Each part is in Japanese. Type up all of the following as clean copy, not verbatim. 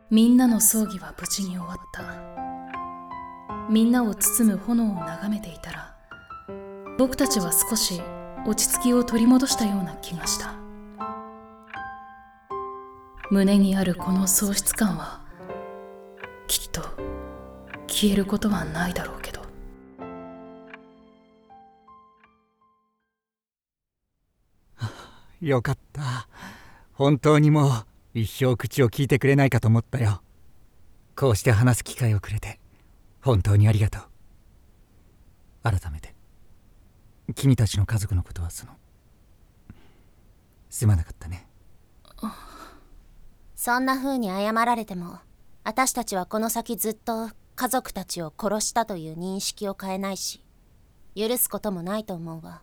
みんなの葬儀は無事に終わった。みんなを包む炎を眺めていたら、僕たちは少し落ち着きを取り戻したような気がした。胸にあるこの喪失感はきっと消えることはないだろうけど。 よかった。本当にもう一生口を聞いてくれないかと思ったよ。こうして話す機会をくれて本当にありがとう。改めて君たちの家族のことはすまなかったね。 そんな風に謝られても、私たちはこの先ずっと家族たちを殺したという認識を変えないし、許すこともないと思うわ。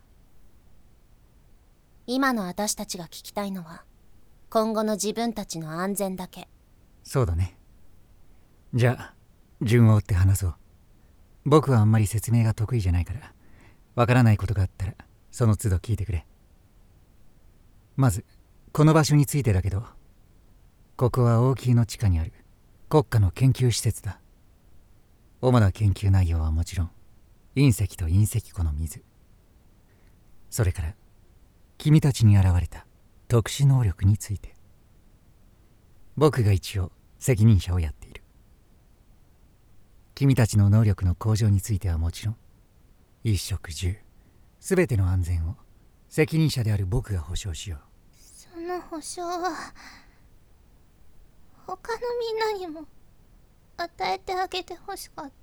今の私たちが聞きたいのは今後の自分たちの安全だけ。 そうだね。じゃあ順を追って話そう。僕はあんまり説明が得意じゃないから、わからないことがあったらその都度聞いてくれ。まずこの場所についてだけど、ここは王宮の地下にある国家の研究施設だ。主な研究内容はもちろん隕石と隕石湖の水、それから君たちに現れた特殊能力について。僕が一応責任者をやっている。君たちの能力の向上についてはもちろん、衣食住すべての安全を責任者である僕が保証しよう。 その保証は他のみんなにも与えてあげてほしかった。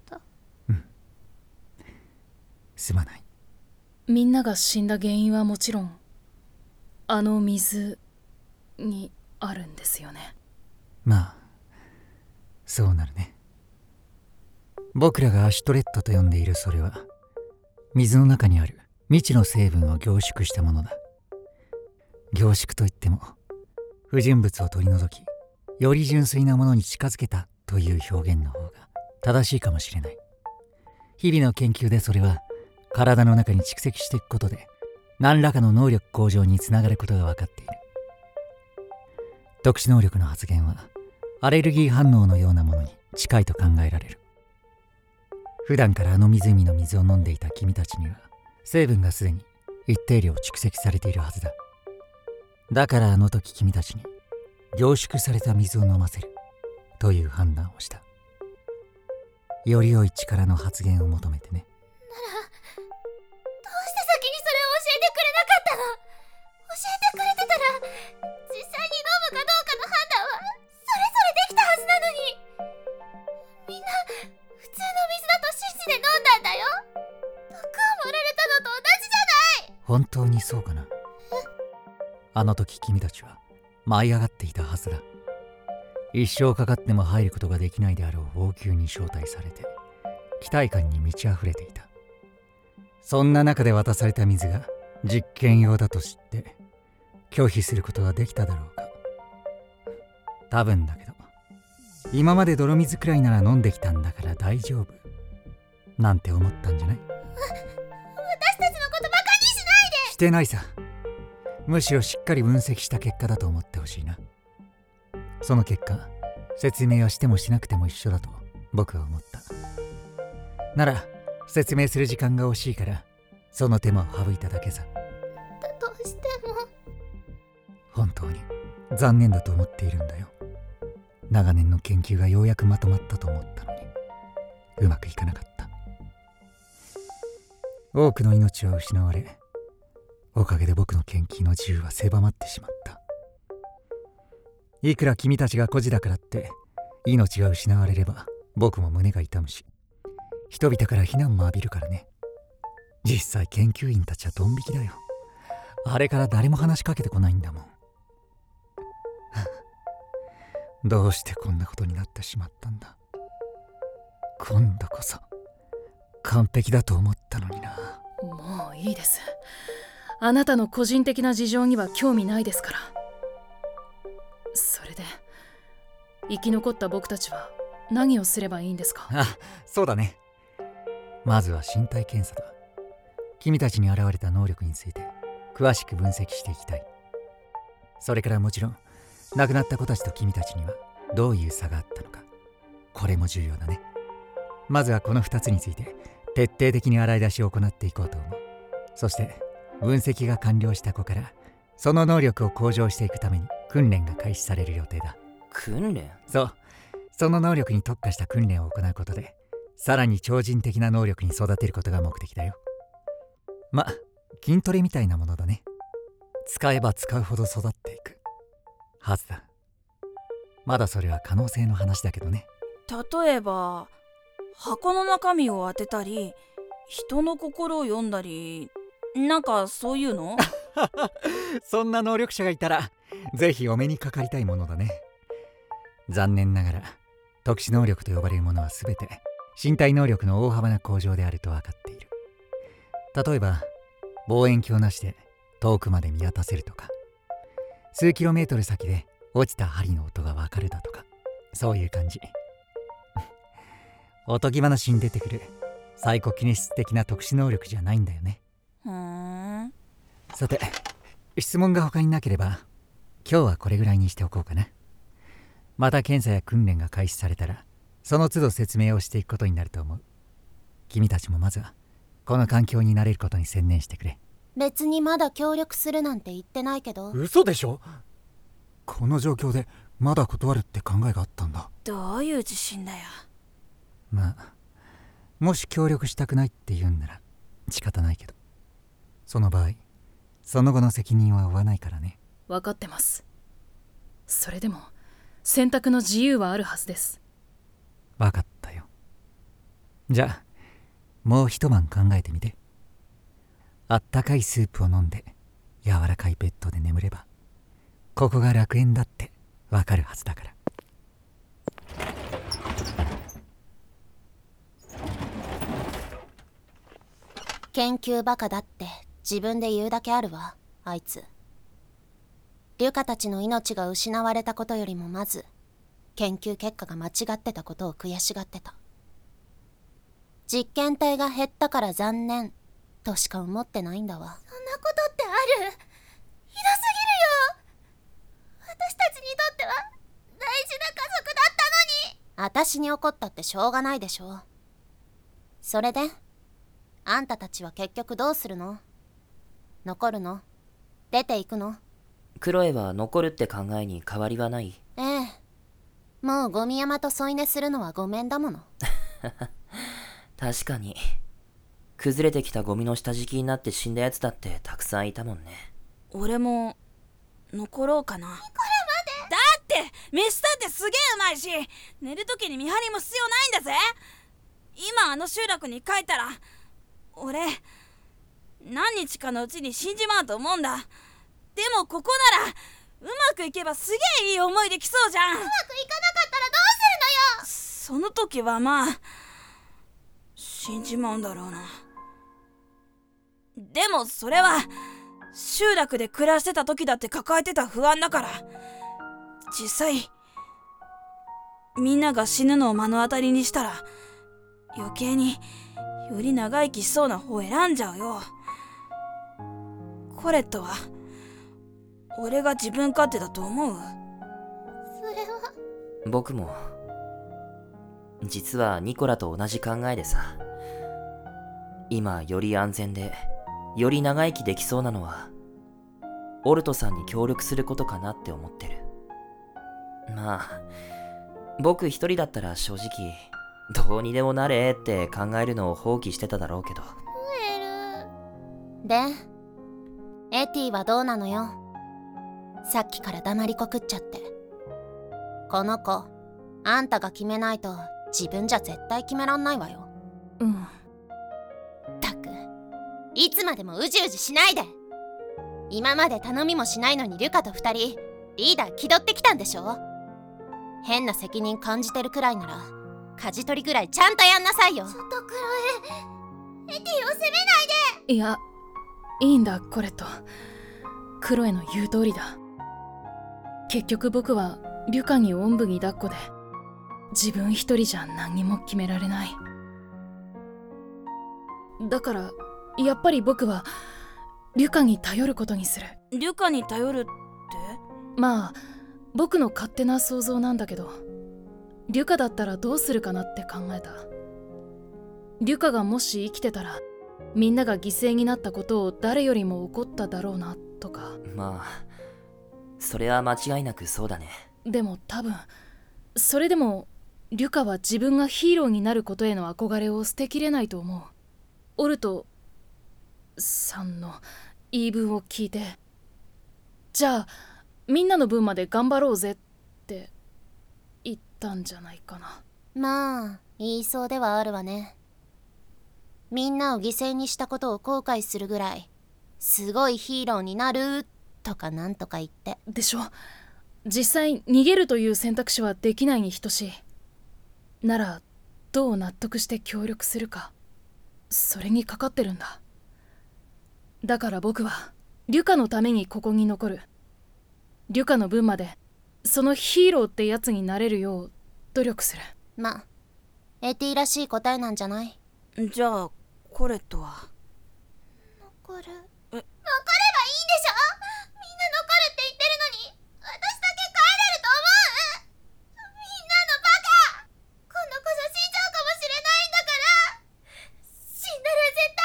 すまない。 みんなが死んだ原因はもちろんあの水にあるんですよね。 まあそうなるね。僕らがアシュトレットと呼んでいるそれは、水の中にある未知の成分を凝縮したものだ。凝縮といっても不純物を取り除き、より純粋なものに近づけたという表現の方が正しいかもしれない。日々の研究でそれは体の中に蓄積していくことで何らかの能力向上につながることが分かっている。特殊能力の発現はアレルギー反応のようなものに近いと考えられる。普段からあの湖の水を飲んでいた君たちには成分がすでに一定量蓄積されているはずだ。だからあの時君たちに凝縮された水を飲ませるという判断をした。より良い力の発現を求めてね。 なら、どうして先にそれを教えてくれなかったの？教えてくれてたら実際に飲むかどうかの判断はそれぞれできたはずなのに。みんな普通の水だと信じて飲んだんだよ。毒を盛られたのと同じじゃない。 本当にそうかな。あの時君たちは舞い上がっていたはずだ。一生かかっても入ることができないであろう王宮に招待されて期待感に満ち溢れていた。そんな中で渡された水が実験用だと知って拒否することができただろうか。多分だけど、今まで泥水くらいなら飲んできたんだから大丈夫なんて思ったんじゃない？ 私たちのことバカにしないで。 してないさ。むしろしっかり分析した結果だと思ってほしいな。その結果、説明はしてもしなくても一緒だと僕は思った。なら説明する時間が惜しいからその手間を省いただけさ。 だとしても本当に残念だと思っているんだよ。長年の研究がようやくまとまったと思ったのにうまくいかなかった。多くの命は失われ、おかげで僕の研究の自由は狭まってしまった。いくら君たちが孤児だからって命が失われれば僕も胸が痛むし、人々から非難も浴びるからね。実際研究員たちはドン引きだよ。あれから誰も話しかけてこないんだもん。どうしてこんなことになってしまったんだ。今度こそ完璧だと思ったのにな。 もういいです。あなたの個人的な事情には興味ないですから。それで生き残った僕たちは何をすればいいんですか？ あ、そうだね。まずは身体検査だ。君たちに現れた能力について詳しく分析していきたい。それからもちろん亡くなった子たちと君たちにはどういう差があったのか、これも重要だね。まずはこの2つについて徹底的に洗い出しを行っていこうと思う。そして分析が完了した子からその能力を向上していくために訓練が開始される予定だ。 訓練？ そう、その能力に特化した訓練を行うことでさらに超人的な能力に育てることが目的だよ。筋トレみたいなものだね。使えば使うほど育っていくはずだ。まだそれは可能性の話だけどね。 例えば箱の中身を当てたり、人の心を読んだり、なんかそういうのそんな能力者がいたらぜひお目にかかりたいものだね。残念ながら特殊能力と呼ばれるものは全て身体能力の大幅な向上であると分かっている。例えば望遠鏡なしで遠くまで見渡せるとか、数キロメートル先で落ちた針の音が分かるだとか、そういう感じ。おとぎ話に出てくるサイコキネシス的な特殊能力じゃないんだよね。さて、質問が他になければ今日はこれぐらいにしておこうかな。また検査や訓練が開始されたらその都度説明をしていくことになると思う。君たちもまずはこの環境に慣れることに専念してくれ。 別にまだ協力するなんて言ってないけど。 嘘でしょ。この状況でまだ断るって考えがあったんだ。 どういう自信だよ。 もし協力したくないって言うんなら仕方ないけど、その場合その後の責任は負わないからね。 分かってます。それでも選択の自由はあるはずです。 分かったよ。じゃあもう一晩考えてみて。あったかいスープを飲んで柔らかいベッドで眠ればここが楽園だってわかるはずだから。 研究バカだって自分で言うだけあるわ、あいつ。リュカたちの命が失われたことよりもまず研究結果が間違ってたことを悔しがってた。実験体が減ったから残念としか思ってないんだわ。 そんなことってある？ひどすぎるよ。私たちにとっては大事な家族だったのに。 私に怒ったってしょうがないでしょ。それであんたたちは結局どうするの？残るの？出ていくの？ クロエは残るって考えに変わりはない？ ええ、もうゴミ山と添い寝するのはごめんだもの。 確かに崩れてきたゴミの下敷きになって死んだやつだってたくさんいたもんね。 俺も残ろうかな。これまでだって飯だってすげえうまいし、寝るときに見張りも必要ないんだぜ。今あの集落に帰ったら俺何日かのうちに死んじまうと思うんだ。でもここならうまくいけばすげえいい思いできそうじゃん。うまくいかなかったらどうするのよ。その時はまあ死んじまうんだろうな。でもそれは集落で暮らしてた時だって抱えてた不安だから。実際みんなが死ぬのを目の当たりにしたら余計により長生きしそうな方を選んじゃうよ。コレットは俺が自分勝手だと思う？ それは。 僕も実はニコラと同じ考えでさ。今より安全でより長生きできそうなのはオルトさんに協力することかなって思ってる。まあ僕一人だったら正直どうにでもなれって考えるのを放棄してただろうけど。 でエティはどうなのよ。さっきから黙りこくっちゃって。この子あんたが決めないと自分じゃ絶対決めらんないわよ。ったくいつまでもうじうじしないで。今まで頼みもしないのにリュカと2人リーダー気取ってきたんでしょ。変な責任感じてるくらいなら舵取りぐらいちゃんとやんなさいよ。 ちょっとクロエ、エティを責めないで。 いや、いいんだコレット。クロエの言う通りだ。結局僕はリュカにおんぶに抱っこで自分一人じゃ何にも決められない。だからやっぱり僕はリュカに頼ることにする。 リュカに頼るって？ まあ僕の勝手な想像なんだけど、リュカだったらどうするかなって考えた。リュカがもし生きてたら、みんなが犠牲になったことを誰よりも怒っただろうなとか。 まあそれは間違いなくそうだね。 でも多分それでもリュカは自分がヒーローになることへの憧れを捨てきれないと思う。オルトさんの言い分を聞いて、じゃあみんなの分まで頑張ろうぜって言ったんじゃないかな。 まあ言いそうではあるわね。みんなを犠牲にしたことを後悔するぐらいすごいヒーローになるとかなんとか言って。 でしょ。実際逃げるという選択肢はできないに等しい。ならどう納得して協力するか、それにかかってるんだ。だから僕はリュカのためにここに残る。リュカの分までそのヒーローってやつになれるよう努力する。 まあエティらしい答えなんじゃない？ じゃあコレットは残る。残ればいいんでしょ。みんな残るって言ってるのに、私だけ帰れると思う？みんなのバカ！今度こそ死んじゃうかもしれないんだから。死んだら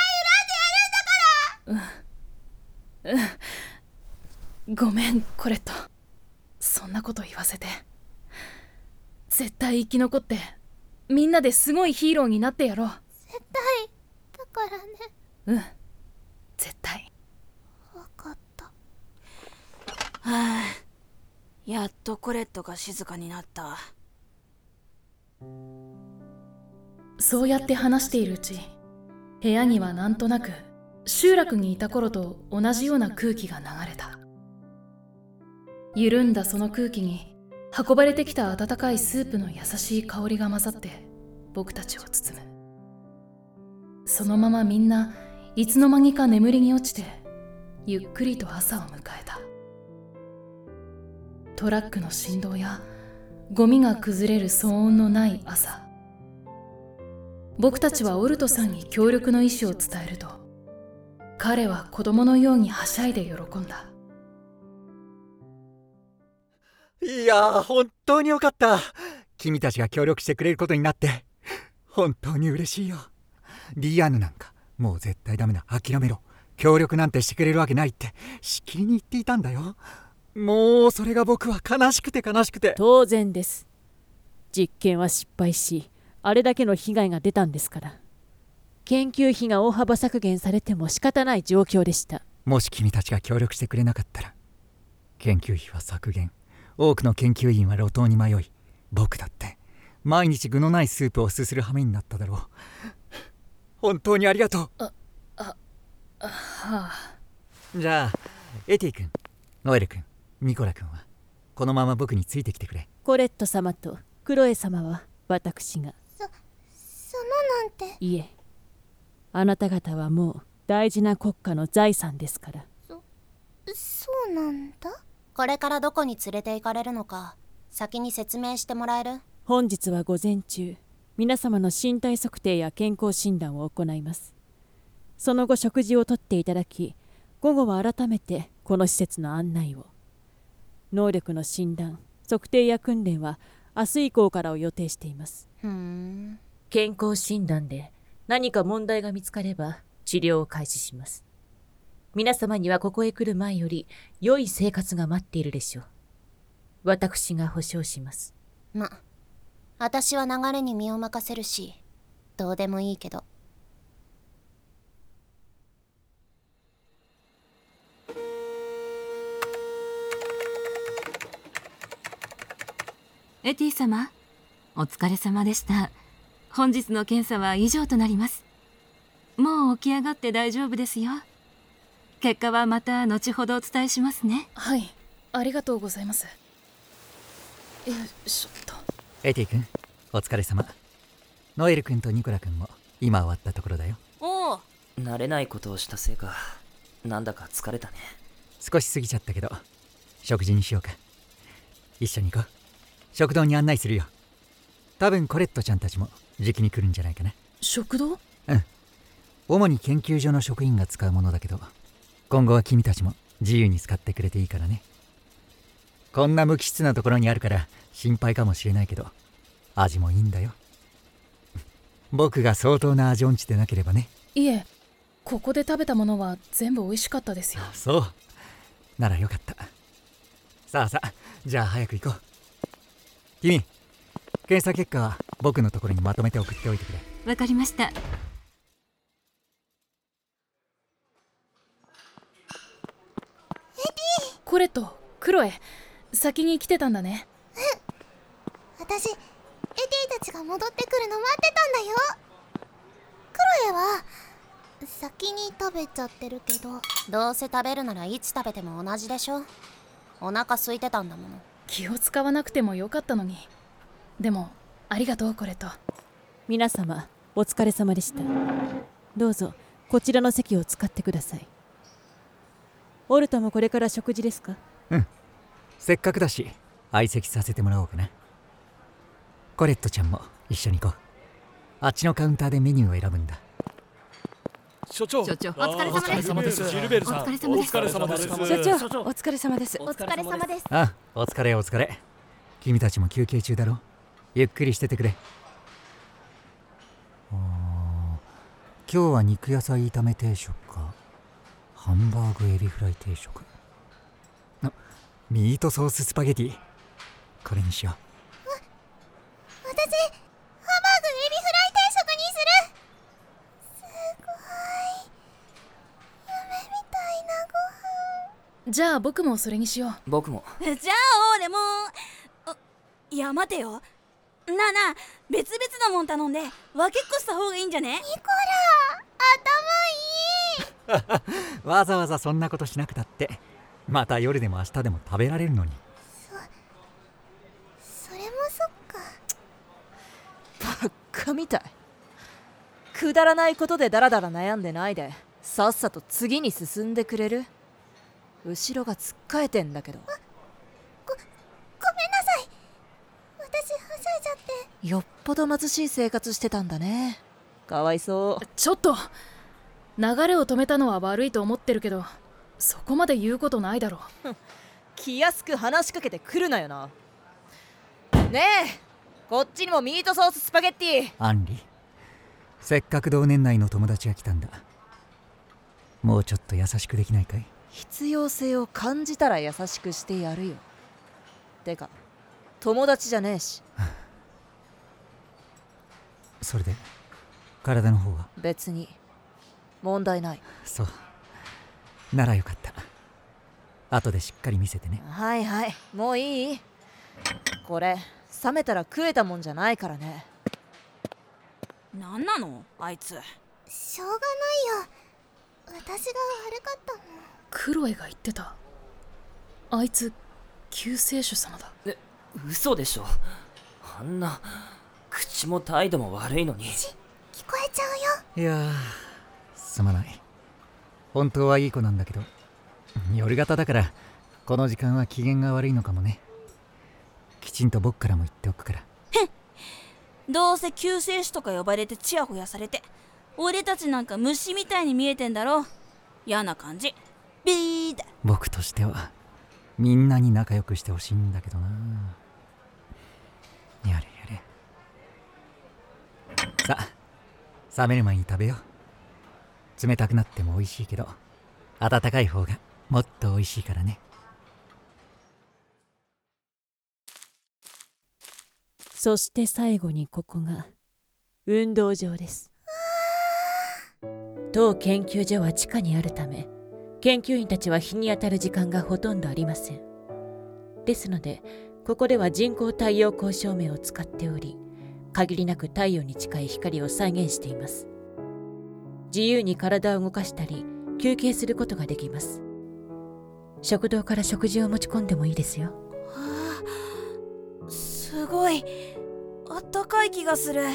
絶対恨んでやるんだから。 ごめんコレット、そんなこと言わせて。絶対生き残ってみんなですごいヒーローになってやろう。 絶対だからね。 絶対。 分かった。 はあ、やっとコレットが静かになった。 そうやって話しているうち、部屋にはなんとなく集落にいた頃と同じような空気が流れた。緩んだその空気に運ばれてきた温かいスープの優しい香りが混ざって僕たちを包む。そのままみんないつの間にか眠りに落ちてゆっくりと朝を迎えた。トラックの振動やゴミが崩れる騒音のない朝、僕たちはオルトさんに協力の意思を伝えると、彼は子供のようにはしゃいで喜んだ。 いやー、本当によかった。君たちが協力してくれることになって本当に嬉しいよ。リアヌなんかもう絶対ダメだ、諦めろ、協力なんてしてくれるわけないってしきりに言っていたんだよ。もうそれが僕は悲しくて悲しくて。 当然です。実験は失敗し、あれだけの被害が出たんですから。研究費が大幅削減されても仕方ない状況でした。 もし君たちが協力してくれなかったら、研究費は削減、多くの研究員は路頭に迷い、僕だって毎日具のないスープをすする羽目になっただろう。本当にありがとう。 はあ。 じゃあエティ君、ノエル君、ニコラ君はこのまま僕についてきてくれ。 コレット様とクロエ様は私が。 そのなんて。 いえ、あなた方はもう大事な国家の財産ですから。 そうなんだ。 これからどこに連れて行かれるのか先に説明してもらえる？ 本日は午前中、皆様の身体測定や健康診断を行います。その後食事をとっていただき、午後は改めてこの施設の案内を。能力の診断、測定や訓練は明日以降からを予定しています。 健康診断で何か問題が見つかれば治療を開始します。皆様にはここへ来る前より良い生活が待っているでしょう。私が保証します。 ま、私は流れに身を任せるし、どうでもいいけど。 エティ様、お疲れ様でした。本日の検査は以上となります。もう起き上がって大丈夫ですよ。結果はまた後ほどお伝えしますね。 はい、ありがとうございます。よいしょっと。 エティ君、お疲れ様。ノエル君とニコラ君も今終わったところだよ。 おお。 慣れないことをしたせいか、なんだか疲れたね。 少し過ぎちゃったけど、食事にしようか。一緒に行こう。食堂に案内するよ。多分コレットちゃんたちもじきに来るんじゃないかな。 食堂？ うん。主に研究所の職員が使うものだけど、今後は君たちも自由に使ってくれていいからね。 こんな無機質なところにあるから心配かもしれないけど、味もいいんだよ。僕が相当な味音痴でなければね。 いえ、ここで食べたものは全部美味しかったですよ。 そうならよかった。さあさあ、じゃあ早く行こう。君、検査結果は僕のところにまとめて送っておいてくれ。 わかりました。 コレとクロエ、先に来てたんだね。 私、エディたちが戻ってくるの待ってたんだよ。クロエは先に食べちゃってるけど。 どうせ食べるならいつ食べても同じでしょ。お腹空いてたんだもの。 気を使わなくてもよかったのに。でもありがとうコレと。 皆様お疲れ様でした。どうぞこちらの席を使ってください。オルタもこれから食事ですか？ うん、せっかくだし相席させてもらおうかな。コレットちゃんも一緒に行こう。あっちのカウンターでメニューを選ぶんだ。 所長、 お疲れ様です。 ジルベルさん、お疲れ様です。 所長、お疲れ様です。 お疲れ様です。 あ、お疲れお疲れ。君たちも休憩中だろ。ゆっくりしててくれ。今日は肉野菜炒め定食か、ハンバーグエビフライ定食、ミートソーススパゲティ、これにしよう。 私、ハンバーグエビフライ定食にする。すごい夢みたいなご飯。 じゃあ僕もそれにしよう。 僕も。 じゃあ俺も。いや待てよ。なあ別々のもん頼んで分けっこした方がいいんじゃね？ ニコラ、頭いい。 わざわざそんなことしなくたって、また夜でも明日でも食べられるのに。 それもそっか。 バカみたい。くだらないことでダラダラ悩んでないで、さっさと次に進んでくれる？後ろがつっかえてんだけど。 ごめんなさい。私はしゃいじゃって。 よっぽど貧しい生活してたんだね。かわいそう。 ちょっと、流れを止めたのは悪いと思ってるけど、そこまで言うことないだろう。 気安く話しかけてくるなよな。ねえ、こっちにもミートソーススパゲッティ。 アンリ、せっかく同年代の友達が来たんだ。もうちょっと優しくできないかい？ 必要性を感じたら優しくしてやるよ。てか友達じゃねえし。 それで体の方は？ 別に問題ない。 そうならよかった。後でしっかり見せてね。 はいはい、もういい？これ冷めたら食えたもんじゃないからね。 なんなのあいつ。 しょうがないよ。私が悪かったもん。 クロエが言ってた。あいつ救世主様だ。 嘘でしょ。あんな口も態度も悪いのに。 聞こえちゃうよ。いやすまない。本当はいい子なんだけど、夜型だからこの時間は機嫌が悪いのかもね。きちんと僕からも言っておくから。 どうせ救世主とか呼ばれてチヤホヤされて、俺たちなんか虫みたいに見えてんだろ。嫌な感じ。ビーだ。 僕としてはみんなに仲良くしてほしいんだけどな。やれやれ。さあ、冷める前に食べよう。冷たくなっても美味しいけど、温かい方がもっと美味しいからね。 そして最後にここが運動場です。当研究所は地下にあるため、研究員たちは日に当たる時間がほとんどありません。ですのでここでは人工太陽光照明を使っており、限りなく太陽に近い光を再現しています。自由に体を動かしたり休憩することができます。食堂から食事を持ち込んでもいいですよ。 すごいあったかい気がする。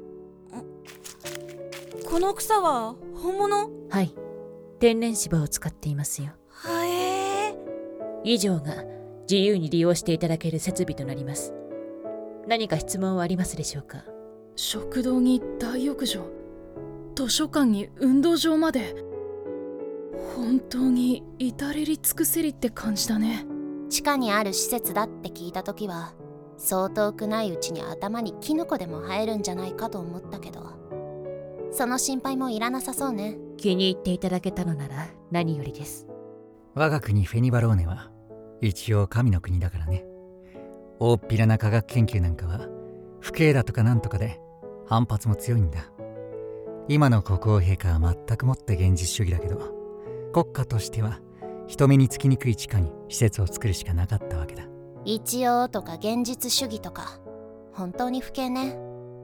この草は本物？ はい、天然芝を使っていますよ。以上が自由に利用していただける設備となります。何か質問はありますでしょうか？ 食堂に大浴場、図書館に運動場まで、本当に至れり尽くせりって感じだね。 地下にある施設だって聞いた時はそう遠くないうちに頭にキノコでも生えるんじゃないかと思ったけど、その心配もいらなさそうね。 気に入っていただけたのなら何よりです。 我が国フェニバローネは一応神の国だからね。大っぴらな科学研究なんかは不敬だとかなんとかで反発も強いんだ。今の国王陛下は全くもって現実主義だけど、国家としては人目につきにくい地下に施設を作るしかなかったわけだ。 一応とか現実主義とか本当に不敬ね。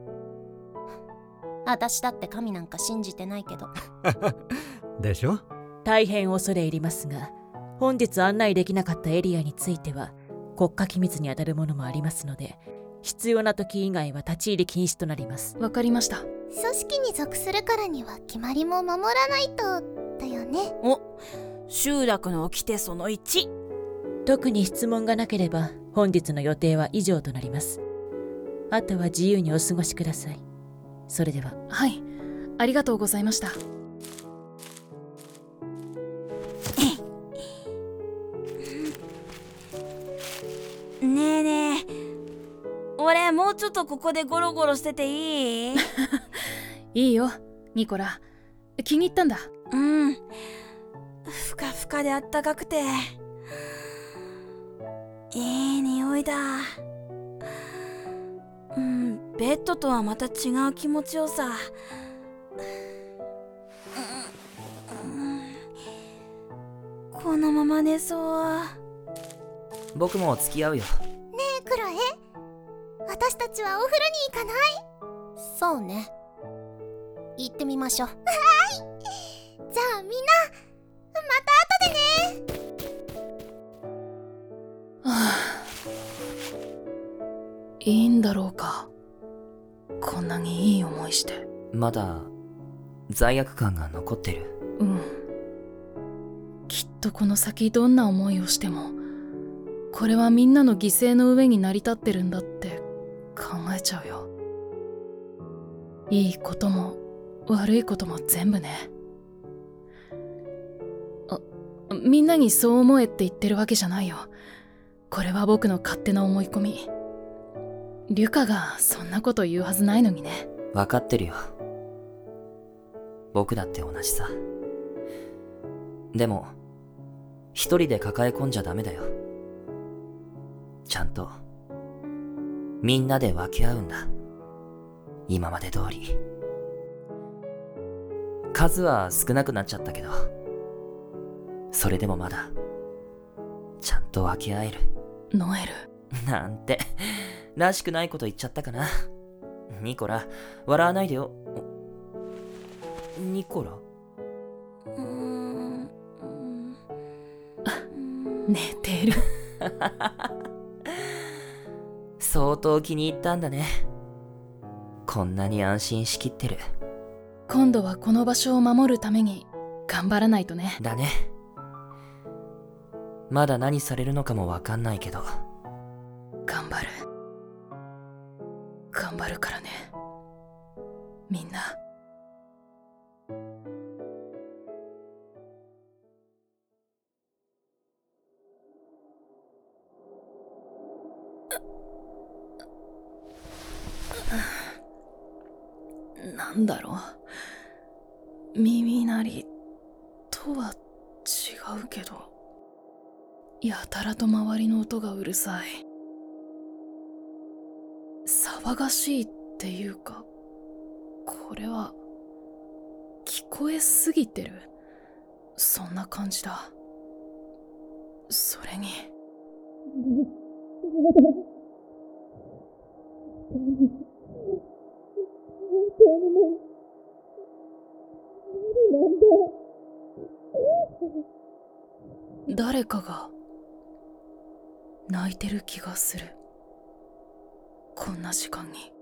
私だって神なんか信じてないけどでしょ。 大変恐れ入りますが、本日案内できなかったエリアについては国家機密にあたるものもありますので、必要な時以外は立ち入り禁止となります。 わかりました。 組織に属するからには決まりも守らないとだよね。 お、集落の掟その1。 特に質問がなければ本日の予定は以上となります。あとは自由にお過ごしください。それでは。 はい、ありがとうございました。 ねえねえ、俺もうちょっとここでゴロゴロしてていい？ いいよニコラ、気に入ったんだ。 うん、ふかふかであったかくていい匂いだ。ベッドとはまた違う気持ちよさ。このまま寝そう。 僕も付き合うよ。 ねえクロエ、私たちはお風呂に行かない？ そうね、行ってみましょう。 はい、じゃあみんなまた後でね。 はあ、いいんだろうか、こんなにいい思いして。 まだ罪悪感が残ってる。 うん、きっとこの先どんな思いをしても、これはみんなの犠牲の上に成り立ってるんだって考えちゃうよ。いいことも悪いことも全部ね。みんなにそう思えって言ってるわけじゃないよ。これは僕の勝手な思い込み。リュカがそんなこと言うはずないのにね。 分かってるよ。僕だって同じさ。でも一人で抱え込んじゃダメだよ。ちゃんとみんなで分け合うんだ。今まで通り。数は少なくなっちゃったけど、それでもまだちゃんと分け合える。 ノエルなんてらしくないこと言っちゃったかな。ニコラ、笑わないでよ。ニコラ？ 寝てる相当気に入ったんだね。こんなに安心しきってる。 今度はこの場所を守るために頑張らないとね。 だね。まだ何されるのかもわかんないけど、 頑張るからね、みんな。なんだろう、耳鳴りとは違うけど、やたらと周りの音がうるさい。騒がしいっていうか、これは聞こえすぎてる、そんな感じだ。それに誰かが泣いてる気がする。こんな時間に。